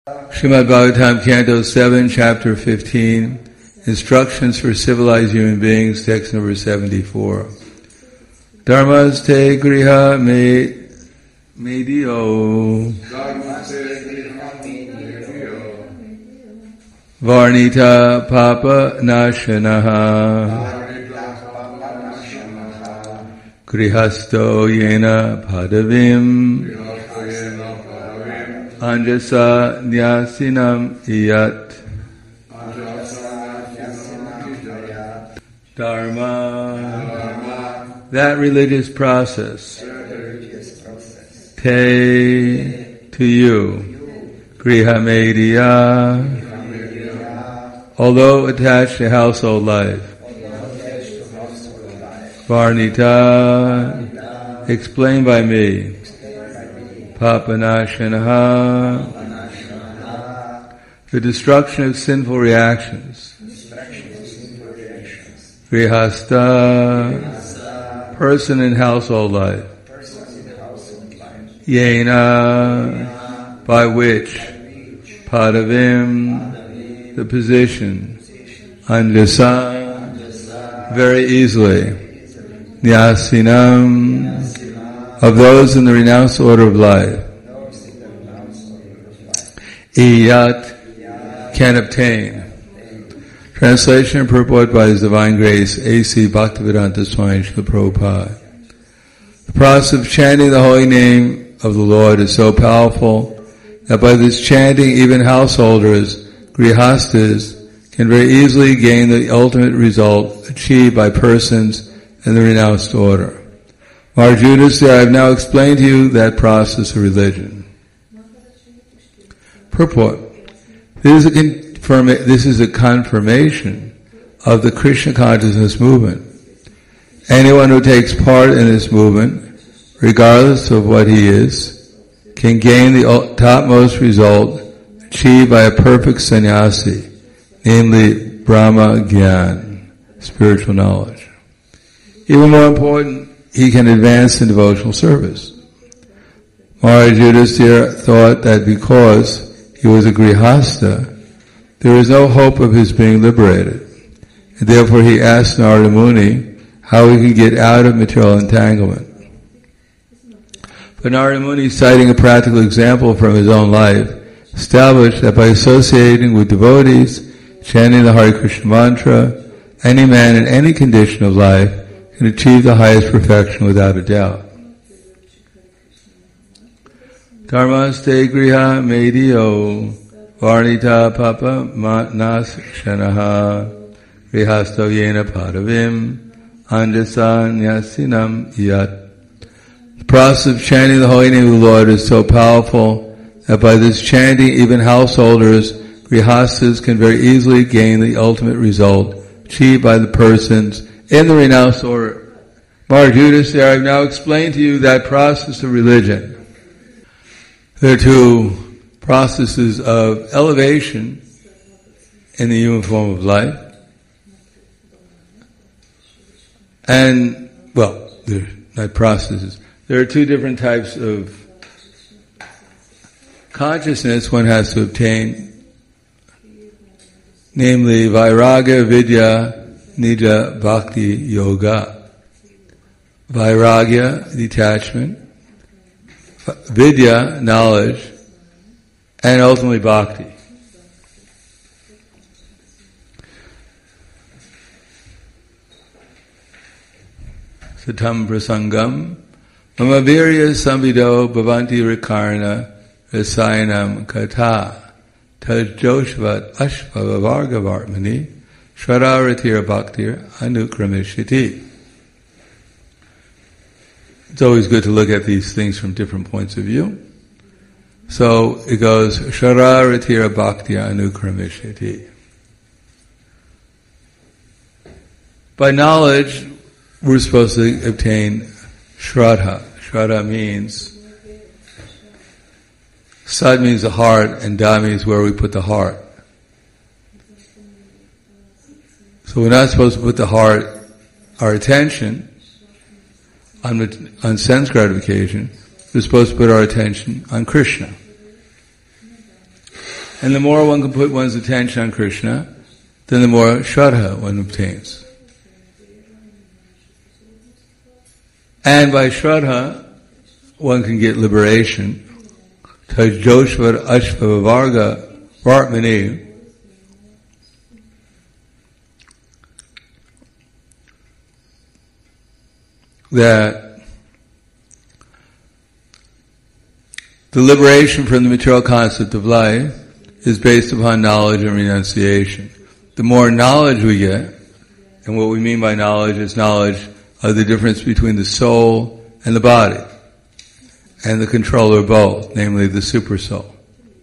Srimad Bhagavatam, Canto 7, Chapter 15, Instructions for Civilized Human Beings, text number 74. Dharmaste griha medio Varnita papa nashanaha Grihasto yena padavim Anjasa nyasinam iyat Dharma, that religious process, te, to you, griha media, although attached to household life, Varnita, explained by me, Papanashanaha, the destruction of sinful reactions. Grihasta, person in household life. Yena, by which. Padavim, the position. Anjasa, very easily. Nyasinam, of those in the renounced order of life. Iyat, can obtain. Translation and purport by His Divine Grace, A.C. Bhaktivedanta Swami Srila Prabhupada. The process of chanting the holy name of the Lord is so powerful that by this chanting even householders, grihastas, can very easily gain the ultimate result achieved by persons in the renounced order. Marjudas, I have now explained to you that process of religion. Purport. This is a confirmation of the Krishna consciousness movement. Anyone who takes part in this movement, regardless of what he is, can gain the topmost result achieved by a perfect sannyasi, namely Brahma Gyan, spiritual knowledge. Even more important, he can advance in devotional service. Maharaj Yudhisthira thought that because he was a grihasta, there is no hope of his being liberated. And therefore he asked Narada Muni how he could get out of material entanglement. But Narada Muni, citing a practical example from his own life, established that by associating with devotees, chanting the Hare Krishna mantra, any man in any condition of life can achieve the highest perfection without a doubt. Dharmaste griha medio Varnita papa nashanaha Grihasto yena padavim Anjasa nyasinam iyat. The process of chanting the holy name of the Lord is so powerful that by this chanting even householders, grihastas, can very easily gain the ultimate result achieved by the persons in the renounced order. Maharaj Yudhisthira, I have now explained to you that process of religion. There are two processes of elevation in the human form of life. And, well, they're not processes. There are two different types of consciousness one has to obtain, namely Vairagya, Vidya, Nija, Bhakti, Yoga. Vairagya, detachment. Vidya, knowledge. And ultimately Bhakti. Satam prasangam mama virya samvido bhavanti rikarna rasayanam kata tajjoshvat ashvavarga varmani shradharatir bhaktir anukramishiti. It's always good to look at these things from different points of view. So it goes, Shararatira Bhaktya Anukramishiti. By knowledge, we're supposed to obtain Shraddha. Shraddha means, Sad means the heart, and Da means where we put the heart. So we're not supposed to put the heart, our attention, on sense gratification. We're supposed to put our attention on Krishna. And the more one can put one's attention on Krishna, then the more Shraddha one obtains. And by Shraddha, one can get liberation. Tajjoshvar Ashvavarga Vartmani. That the liberation from the material concept of life is based upon knowledge and renunciation. The more knowledge we get, and what we mean by knowledge is knowledge of the difference between the soul and the body, and the controller of both, namely the super soul.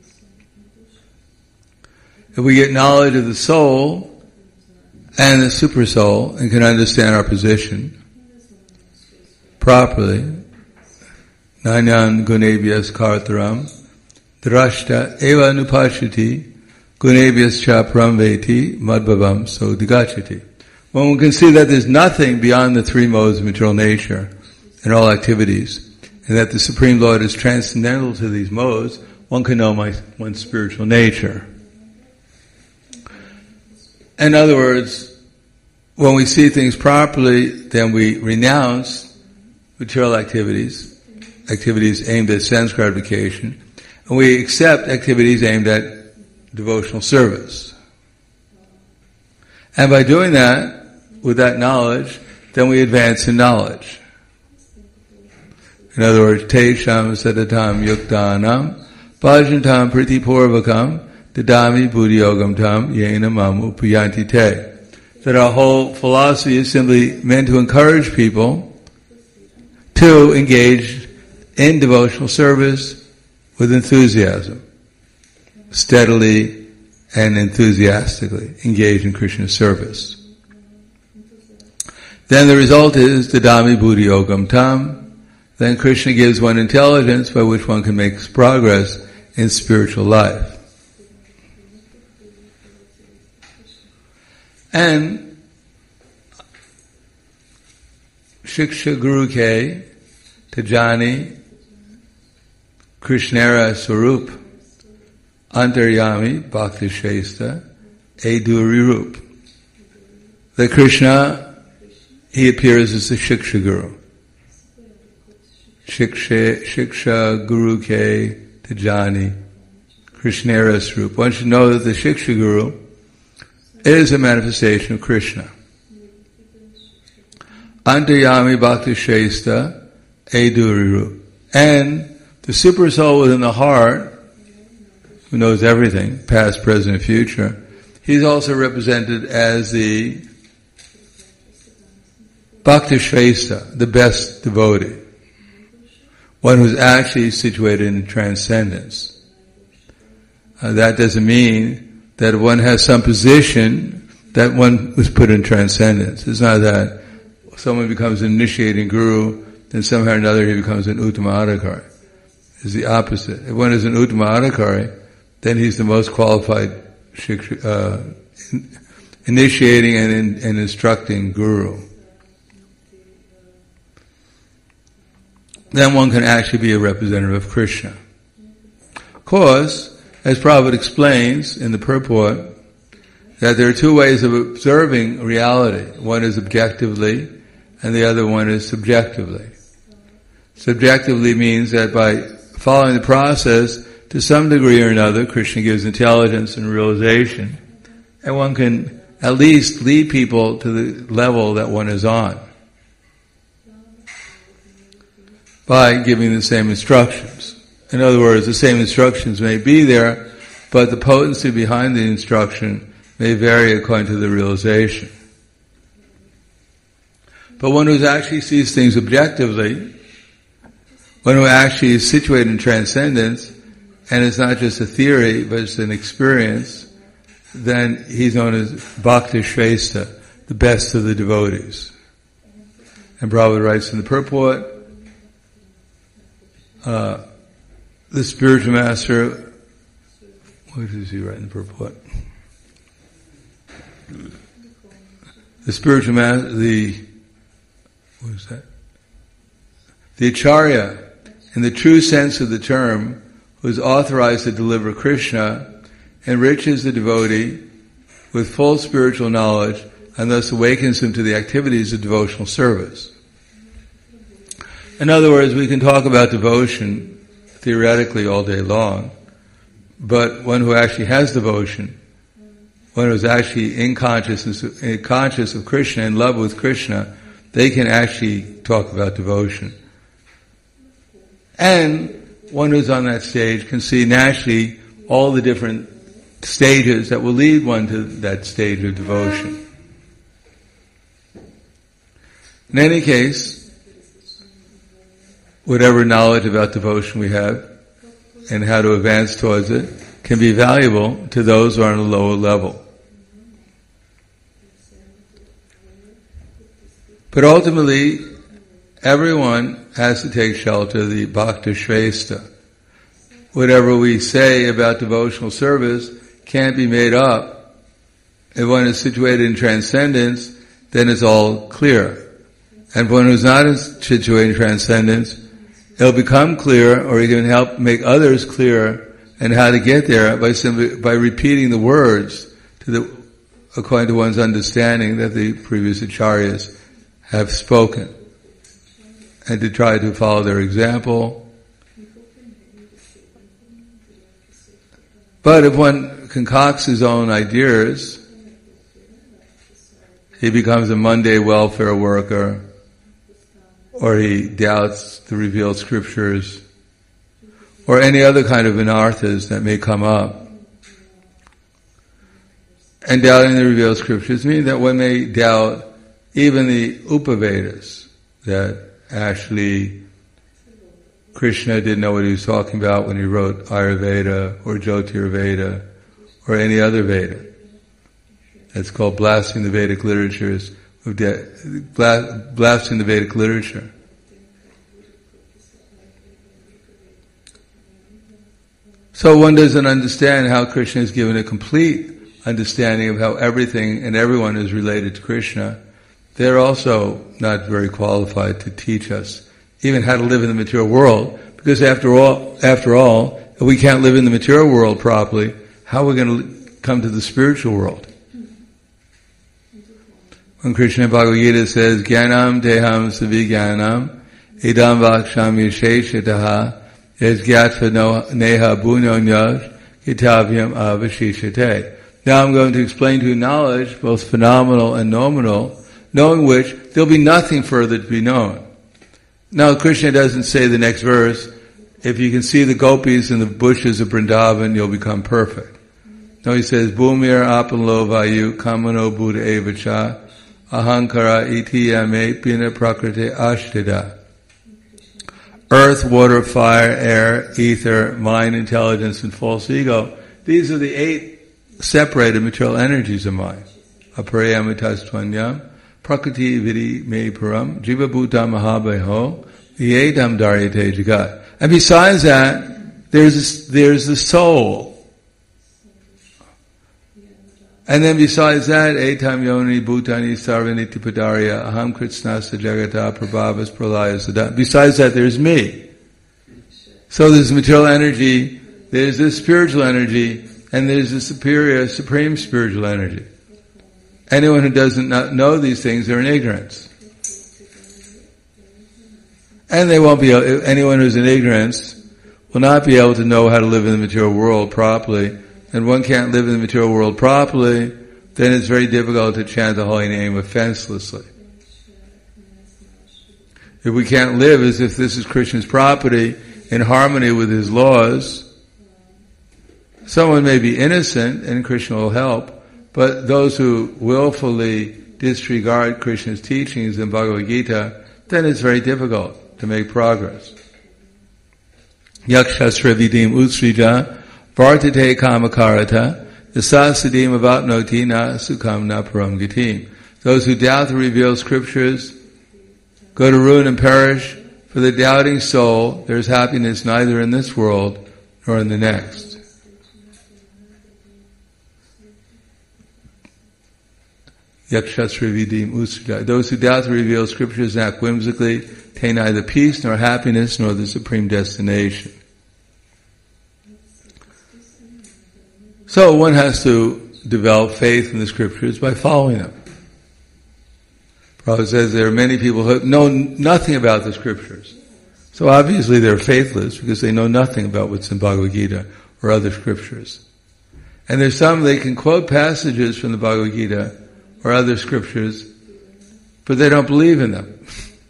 If we get knowledge of the soul and the super soul and can understand our position properly, Nanyan Gunebhyas Kartaram Drashta Eva Nupashiti Gunebhyas Chapram Veti Madbhavam Sodigachati. When one can see that there's nothing beyond the three modes of material nature in all activities, and that the Supreme Lord is transcendental to these modes, one can know one's spiritual nature. In other words, when we see things properly, then we renounce material activities aimed at sense gratification, and we accept activities aimed at devotional service. And by doing that, with that knowledge, then we advance in knowledge. In other words, Tesham Sadatam Yuktanam Bhajantam Pritipurvakam Dadami Buddhiyogam Tam Yena Mamu Puyanti Te. That our whole philosophy is simply meant to encourage people to engage in devotional service with enthusiasm, steadily and enthusiastically engage in Krishna's service. Then the result is Dadami Buddhi Yogam Tam. Then Krishna gives one intelligence by which one can make progress in spiritual life. And Shiksha Guru Ke Tajani Krishnara Swarup Antaryami Bhakti Shesta Eduri Rup. The Krishna, he appears as the Shiksha Guru. Shiksha Guru Ke Tajani Krishnara Swarup. One should know that the Shiksha Guru is a manifestation of Krishna. Antaryami Bhakti Shesta Eduriru. And the super soul within the heart, who knows everything, past, present, and future, he's also represented as the Bhakti Shesta, the best devotee. One who's actually situated in transcendence. That doesn't mean that one has some position that one was put in transcendence. It's not that someone becomes an initiating guru, then somehow or another he becomes an Uttama Adhikari. It's the opposite. If one is an Uttama Adhikari, then he's the most qualified initiating and instructing guru. Then one can actually be a representative of Krishna. Of course, as Prabhupada explains in the purport, that there are two ways of observing reality. One is objectively, and the other one is subjectively. Subjectively means that by following the process, to some degree or another, Krishna gives intelligence and realization, and one can at least lead people to the level that one is on by giving the same instructions. In other words, the same instructions may be there, but the potency behind the instruction may vary according to the realization. But one who actually sees things objectively, one who actually is situated in transcendence, and it's not just a theory, but it's an experience, then he's known as Bhakti Shesta, the best of the devotees. And Prabhupada writes in the purport, the spiritual master, what does he write in the purport? The spiritual master, what is that? The Acharya, in the true sense of the term, who is authorized to deliver Krishna, enriches the devotee with full spiritual knowledge and thus awakens him to the activities of devotional service. In other words, we can talk about devotion theoretically all day long, but one who actually has devotion, one who is actually conscious of Krishna, in love with Krishna, they can actually talk about devotion. And one who's on that stage can see naturally all the different stages that will lead one to that stage of devotion. In any case, whatever knowledge about devotion we have and how to advance towards it can be valuable to those who are on a lower level. But ultimately, everyone has to take shelter of the Bhakta Shrestha. Whatever we say about devotional service can't be made up. If one is situated in transcendence, then it's all clear. And if one who's not situated in transcendence, it'll become clear, or he can help make others clear and how to get there by repeating the words according to one's understanding that the previous acharyas have spoken, and to try to follow their example. But if one concocts his own ideas, he becomes a Monday welfare worker, or he doubts the revealed scriptures, or any other kind of anarthas that may come up. And doubting the revealed scriptures means that one may doubt even the Upavedas, that actually Krishna didn't know what he was talking about when he wrote Ayurveda or Jyotirveda or any other Veda. That's called blasting the Vedic literatures, blasting the Vedic literature. So one doesn't understand how Krishna has given a complete understanding of how everything and everyone is related to Krishna. They're also not very qualified to teach us even how to live in the material world, because after all, if we can't live in the material world properly, how are we going to come to the spiritual world? When Krishna in Bhagavad Gita says, Jnanam Deham Savigyanam Idam Vaksham Yasheshataha Yasgyatva Neha Bunonyaj Gitavyam Avashishate. Now I'm going to explain to you knowledge, both phenomenal and nominal, knowing which there'll be nothing further to be known. Now Krishna doesn't say the next verse, if you can see the gopis in the bushes of Vrindavan, you'll become perfect. No, he says, Bhumir apanlo vayu kamano buddha evacha ahankara iti yame pina prakriti ashtida. Earth, water, fire, air, ether, mind, intelligence, and false ego. These are the 8 separated material energies of mind. Aparayamitastvanyam prakriti vidi me param jiva bhuta mahabhayo yedam daryate jagat. And besides that, there's the soul. And then besides that, etam yoni bhutani sarvaniti padarya aham kritsnasa jagata prabhavas pralayas sada. Besides that, there's me. So there's material energy, there's this spiritual energy, and there's the superior, supreme spiritual energy. Anyone who doesn't know these things, they're in ignorance. And they won't be, anyone who's in ignorance will not be able to know how to live in the material world properly. And one can't live in the material world properly, then it's very difficult to chant the holy name offenselessly. If we can't live as if this is Krishna's property in harmony with his laws, someone may be innocent and Krishna will help, but those who willfully disregard Krishna's teachings in Bhagavad Gita, then it's very difficult to make progress. Yakshasra vidim utsrija vartate kamakarata yasasidim avatnoti na sukham na param gitim. Those who doubt the revealed scriptures go to ruin and perish. For the doubting soul, there is happiness neither in this world nor in the next. Yakshasra vidim utsrija. Those who doubt the revealed scriptures and act whimsically attain neither peace nor happiness nor the supreme destination. So one has to develop faith in the scriptures by following them. Prabhupada says there are many people who know nothing about the scriptures. So obviously they're faithless because they know nothing about what's in Bhagavad Gita or other scriptures. And there's some, they can quote passages from the Bhagavad Gita or other scriptures, but they don't believe in them.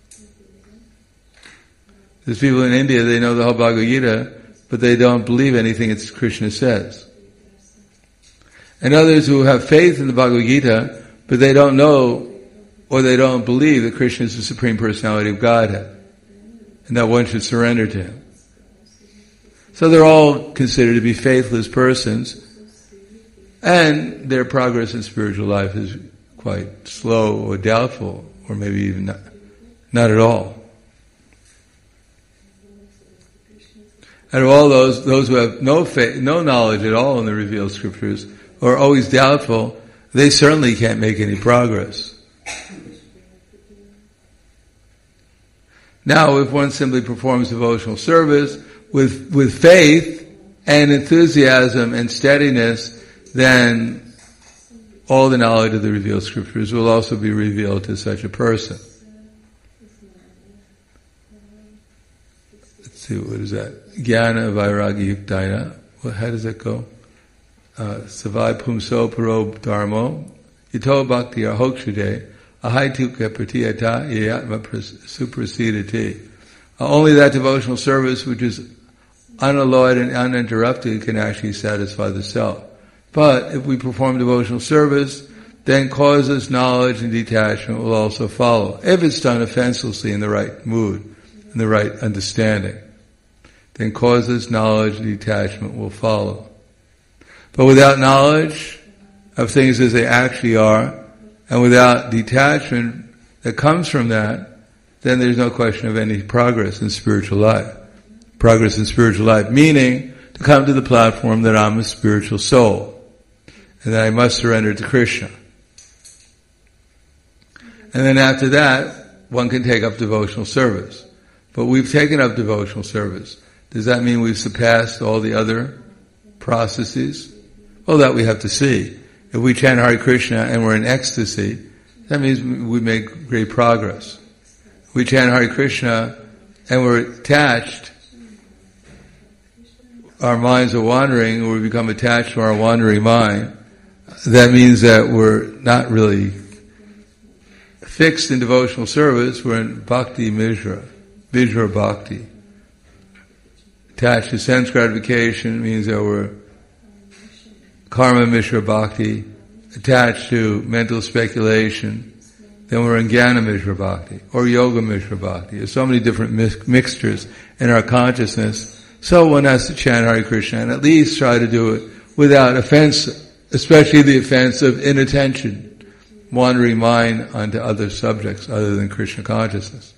There's people in India, they know the whole Bhagavad Gita, but they don't believe anything that Krishna says. And others who have faith in the Bhagavad Gita, but they don't know or they don't believe that Krishna is the Supreme Personality of Godhead, and that one should surrender to Him. So they're all considered to be faithless persons, and their progress in spiritual life is quite slow or doubtful, or maybe even not at all. And of all those who have no faith, no knowledge at all in the revealed scriptures, or are always doubtful, they certainly can't make any progress. Now, if one simply performs devotional service with faith and enthusiasm and steadiness, then all the knowledge of the revealed scriptures will also be revealed to such a person. Let's see, what is that? Jnana Vairagya Yuktaina. Well, how does that go? Savai Pumso Paro Dharmo Ito Bhakti Arhokshude Ahaituka Pratiyata Yatma Suprasidati. Only that devotional service which is unalloyed and uninterrupted can actually satisfy the self. But if we perform devotional service, then causeless knowledge and detachment will also follow. If it's done offenselessly in the right mood, in the right understanding, then causeless knowledge and detachment will follow. But without knowledge of things as they actually are, and without detachment that comes from that, then there's no question of any progress in spiritual life. Progress in spiritual life, meaning to come to the platform that I'm a spiritual soul, and that I must surrender to Krishna. And then after that, one can take up devotional service. But we've taken up devotional service. Does that mean we've surpassed all the other processes? Well, that we have to see. If we chant Hare Krishna and we're in ecstasy, that means we make great progress. If we chant Hare Krishna and we're attached, our minds are wandering, or we become attached to our wandering mind, that means that we're not really fixed in devotional service, we're in Bhakti Mishra, Vijra Bhakti. Attached to sense gratification means that we're Karma Mishra Bhakti. Attached to mental speculation, then we're in Jnana Mishra Bhakti, or Yoga Mishra Bhakti. There's so many different mixtures in our consciousness. So one has to chant Hare Krishna and at least try to do it without offense, especially the offense of inattention, wandering mind onto other subjects other than Krishna consciousness.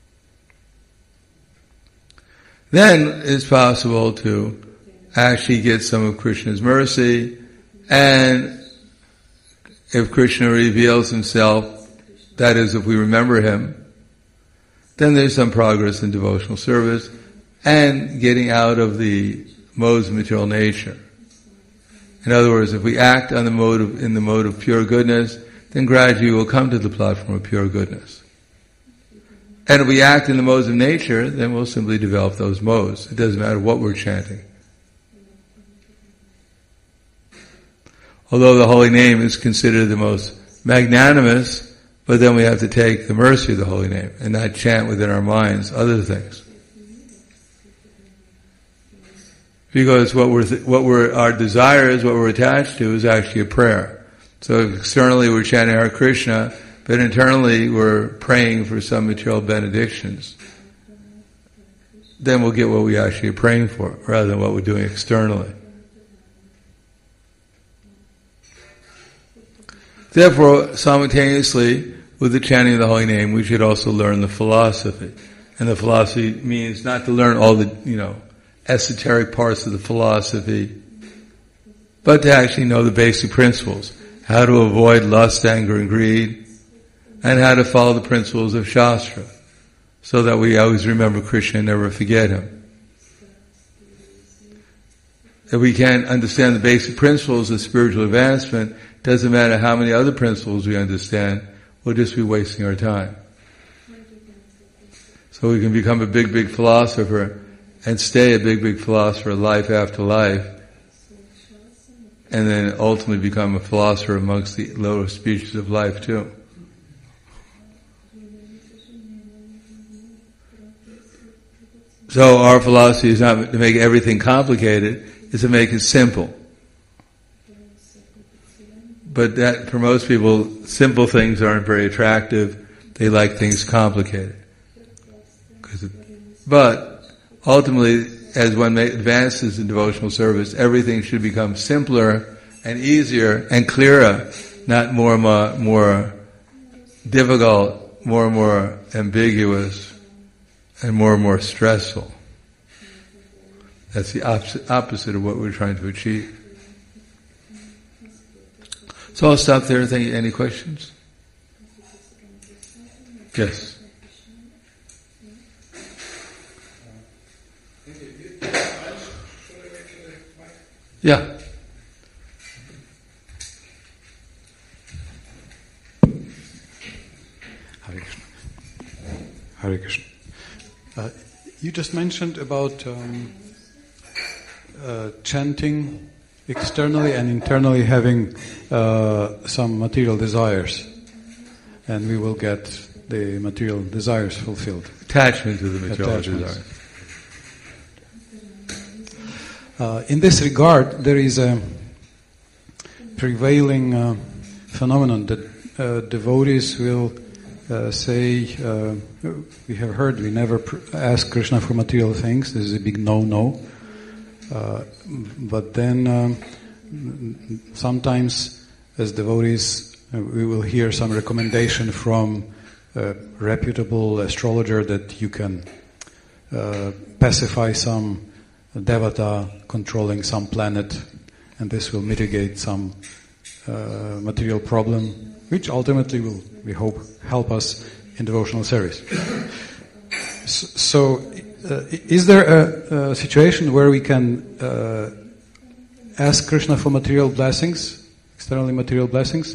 Then it's possible to actually get some of Krishna's mercy, and if Krishna reveals himself, that is, if we remember him, then there's some progress in devotional service and getting out of the modes of material nature. In other words, if we act on in the mode of pure goodness, then gradually we'll come to the platform of pure goodness. And if we act in the modes of nature, then we'll simply develop those modes. It doesn't matter what we're chanting. Although the holy name is considered the most magnanimous, but then we have to take the mercy of the holy name and not chant within our minds other things. Because our desires, what we're attached to is actually a prayer. So externally we're chanting Hare Krishna, but internally we're praying for some material benedictions. Then we'll get what we actually are praying for, rather than what we're doing externally. Therefore, simultaneously with the chanting of the holy name, we should also learn the philosophy. And the philosophy means not to learn all the, esoteric parts of the philosophy, but to actually know the basic principles. How to avoid lust, anger, and greed, and how to follow the principles of Shastra, so that we always remember Krishna and never forget him. if we can't understand the basic principles of spiritual advancement, doesn't matter how many other principles we understand, we'll just be wasting our time. So we can become a big philosopher and stay a big philosopher life after life, and then ultimately become a philosopher amongst the lower species of life too. So our philosophy is not to make everything complicated, it's to make it simple. But that, for most people, simple things aren't very attractive. They like things complicated. But ultimately, as one advances in devotional service, everything should become simpler and easier and clearer, not more and more difficult, more and more ambiguous, and more stressful. That's the opposite of what we're trying to achieve. So I'll stop there. Thank you. Any questions? Yes. Yeah. Hare Krishna. You just mentioned about chanting externally and internally having some material desires, and we will get the material desires fulfilled. Attachment to the material desires. In this regard, there is a prevailing phenomenon that devotees will say, we have heard we never ask Krishna for material things. This is a big no-no. But then sometimes as devotees we will hear some recommendation from a reputable astrologer that you can pacify some devata controlling some planet, and this will mitigate some material problem, which ultimately will, we hope, help us in devotional service. So, is there a situation where we can ask Krishna for material blessings, externally material blessings?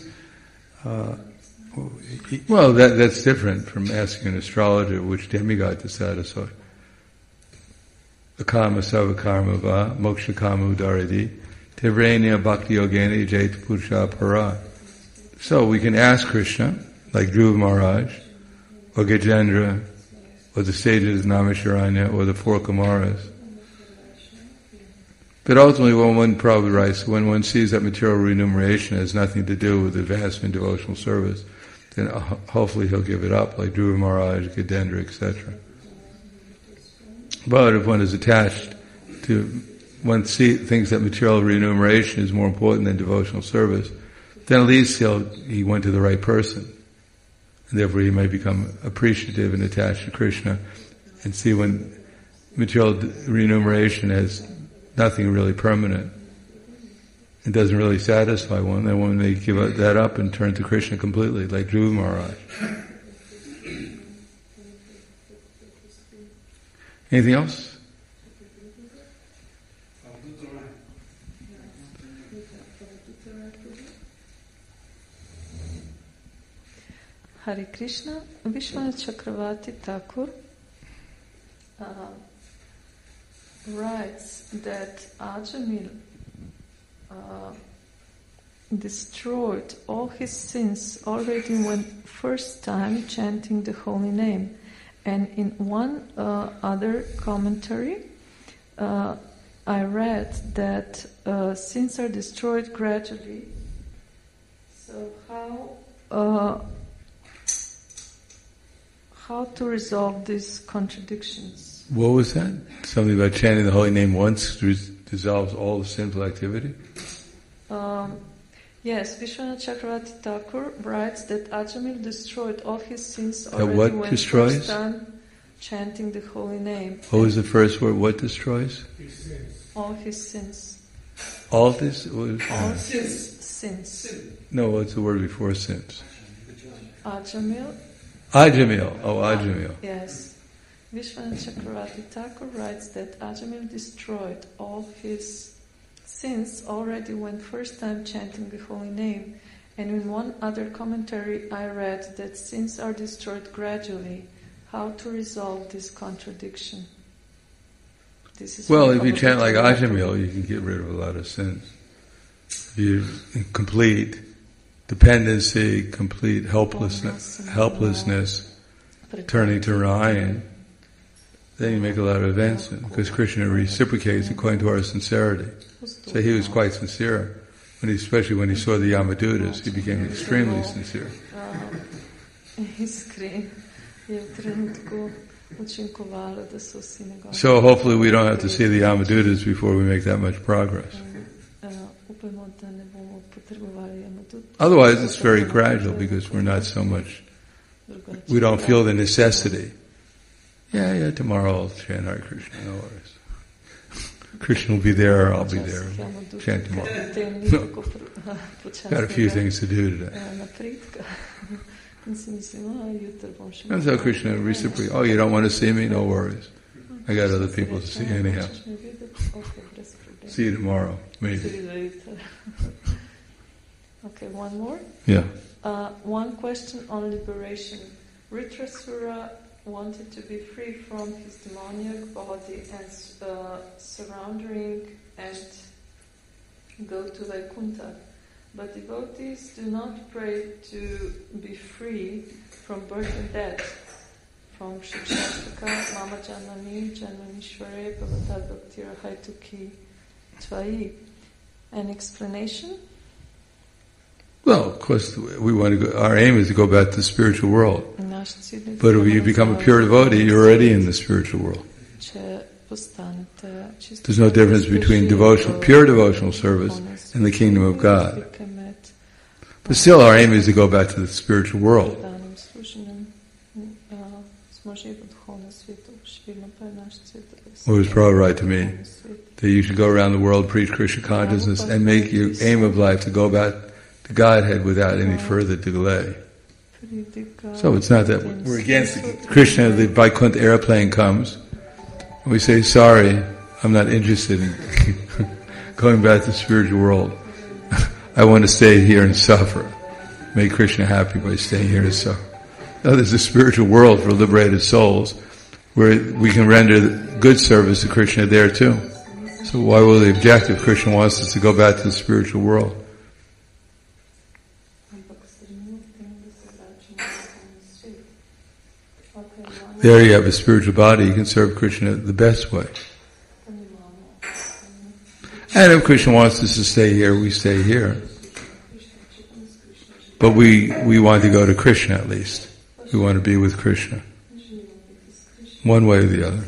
Well, that's different from asking an astrologer which demigod to satisfy. Akama sava karma va moksha kama udaradi tevrenya bhakti yogena jayat purusha para. So we can ask Krishna, like Dhruva Maharaj, or Gajendra, or the sages of Naimisharanya, or the four Kumaras. But ultimately, when one probably writes, when one sees that material remuneration has nothing to do with advancement in devotional service, then hopefully he'll give it up, like Dhruva Maharaj, Gajendra, etc. But if one is attached to, one thinks that material remuneration is more important than devotional service, then at least he went to the right person. And therefore he may become appreciative and attached to Krishna, and see when material remuneration has nothing really permanent and doesn't really satisfy one, then one may give that up and turn to Krishna completely, like Dhruva Maharaj. Anything else? Hare Krishna. Vishwanath Chakravarti Thakur writes that Ajamil destroyed all his sins already when first time chanting the holy name. And in one other commentary, I read that sins are destroyed gradually. So how to resolve these contradictions? What was that? Something about chanting the holy name once dissolves all the sinful activity? Yes, Vishwanath Chakravarti Thakur writes that Ajamil destroyed all his sins already when destroys? first time chanting the holy name. What was the first word? What destroys? All his sins. All this? All his sins. No, what's the word before sins? Ajamil. Ajamil. Oh, Ajamil. Yes. Vishwanath Chakravarti Thakur writes that Ajamil destroyed all his Since already when first time chanting the holy name, and in one other commentary I read that sins are destroyed gradually, how to resolve this contradiction? This is well, if you chant like Ajamil, you can get rid of a lot of sins. If you complete dependency, complete helplessness, turning to Ryan, then you make a lot of advancement, because Krishna reciprocates according to our sincerity. So he was quite sincere, especially when he saw the Yamadutas, he became extremely sincere. So hopefully we don't have to see the Yamadutas before we make that much progress. Otherwise it's very gradual, because we're not so much, we don't feel the necessity. Yeah, tomorrow I'll chant Hare Krishna, no worries. Krishna will be there, I'll be there. Chant tomorrow. No. Got a few things to do today. That's how Krishna reciprocates. Oh, you don't want to see me? No worries. I got other people to see anyhow. See you tomorrow, maybe. Okay, one more? Yeah. One question on liberation. Ritrasura wanted to be free from his demoniac body and surrendering and go to Vaikuntha. But devotees do not pray to be free from birth and death. From Shikshastaka, Mama Janani, Janmanishware, Bhavatad Bhaktira Haituki Tvai. An explanation? Well, of course, we want to go, our aim is to go back to the spiritual world. But if you become a pure devotee, you're already in the spiritual world. There's no difference between pure devotional service and the kingdom of God. But still, our aim is to go back to the spiritual world. It was probably right to me that you should go around the world, preach Krishna consciousness, and make your aim of life to go back to Godhead without any further delay. So it's not that we're against Krishna. The Vaikuntha airplane comes, and we say, sorry, I'm not interested in going back to the spiritual world. I want to stay here and suffer. Make Krishna happy by staying here and suffer. Now there's a spiritual world for liberated souls where we can render good service to Krishna there too. So why will they object if Krishna wants us to go back to the spiritual world? There you have a spiritual body, you can serve Krishna the best way. And if Krishna wants us to stay here, we stay here. But we want to go to Krishna at least. We want to be with Krishna. One way or the other.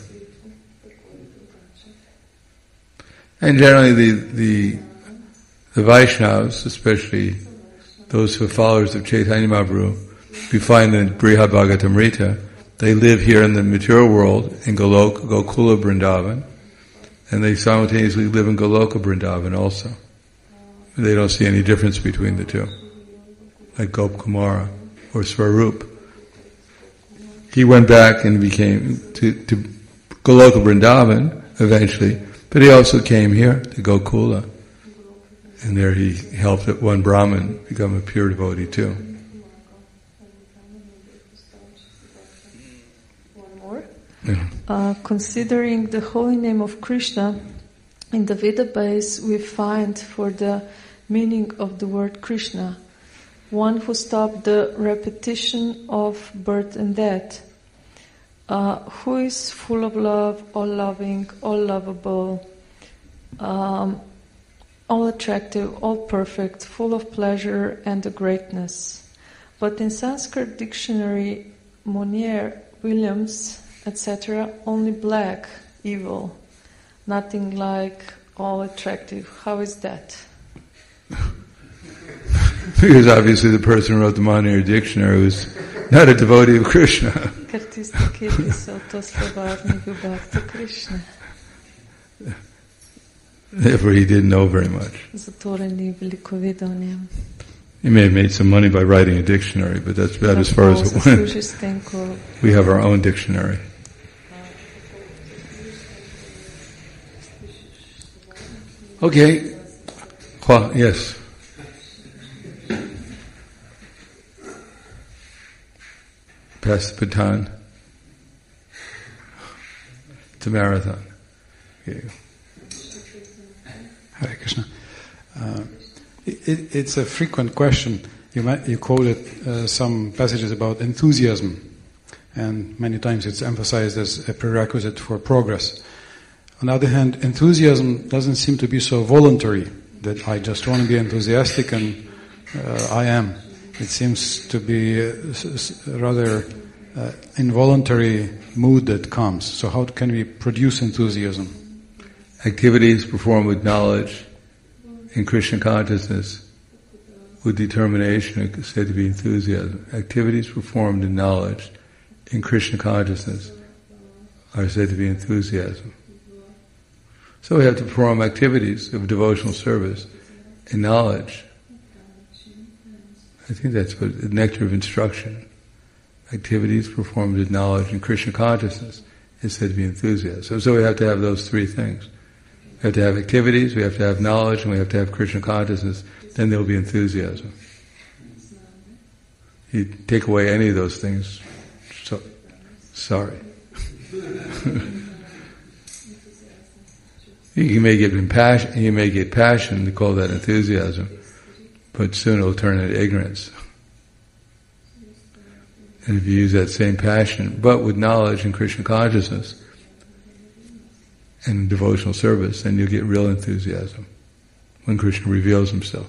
And generally the Vaishnavas, especially those who are followers of Chaitanya Mahaprabhu, we find in Brihad Bhagavatamrita, they live here in the material world, in Gokula Vrindavan, and they simultaneously live in Goloka Vrindavan also. They don't see any difference between the two. Like Gop Kumara or Swarup. He went back and became to Goloka Vrindavan eventually, but he also came here to Gokula. And there he helped one Brahmin become a pure devotee too. Considering the holy name of Krishna, in the Veda base we find for the meaning of the word Krishna, one who stopped the repetition of birth and death, who is full of love, all loving, all lovable, all attractive, all perfect, full of pleasure and greatness. But in Sanskrit dictionary, Monier, Williams, etc., only black, evil, nothing like all attractive. How is that? Because obviously the person who wrote the Monier dictionary was not a devotee of Krishna. Therefore he didn't know very much. He may have made some money by writing a dictionary, but that's about as far as it went. We have our own dictionary. Okay. Well, yes. Pass the baton. It's a marathon. Okay. Hare Krishna. It's a frequent question. You quoted some passages about enthusiasm, and many times it's emphasized as a prerequisite for progress. On the other hand, enthusiasm doesn't seem to be so voluntary, that I just want to be enthusiastic and I am. It seems to be a rather involuntary mood that comes. So how can we produce enthusiasm? Activities performed with knowledge in Krishna consciousness, with determination, is said to be enthusiasm. Activities performed in knowledge in Krishna consciousness are said to be enthusiasm. So we have to perform activities of devotional service in knowledge. I think that's what the nectar of instruction. Activities performed with knowledge in Krishna consciousness is said to be enthusiasm. So we have to have those three things. We have to have activities, we have to have knowledge, and we have to have Krishna consciousness. Then there will be enthusiasm. You take away any of those things, so sorry. You may get passion to call that enthusiasm, but soon it will turn into ignorance. And if you use that same passion, but with knowledge and Krishna consciousness and devotional service, then you'll get real enthusiasm when Krishna reveals himself.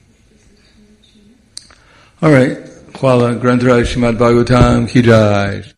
All right. Hvala Grantaraj Srimad Bhagavatam Ki Jai.